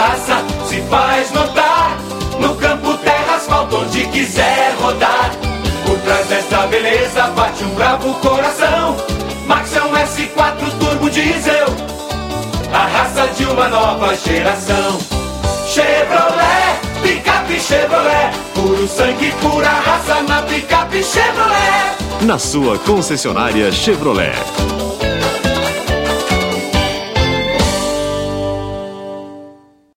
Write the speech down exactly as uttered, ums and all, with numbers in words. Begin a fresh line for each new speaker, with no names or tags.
raça se faz notar. No campo, terra, asfalto, onde quiser rodar. Por trás dessa beleza bate um bravo coração. Max é um S quatro turbo diesel, a raça de uma nova geração. Chevrolet, picape Chevrolet, puro sangue, pura raça na picape Chevrolet.
Na sua concessionária Chevrolet.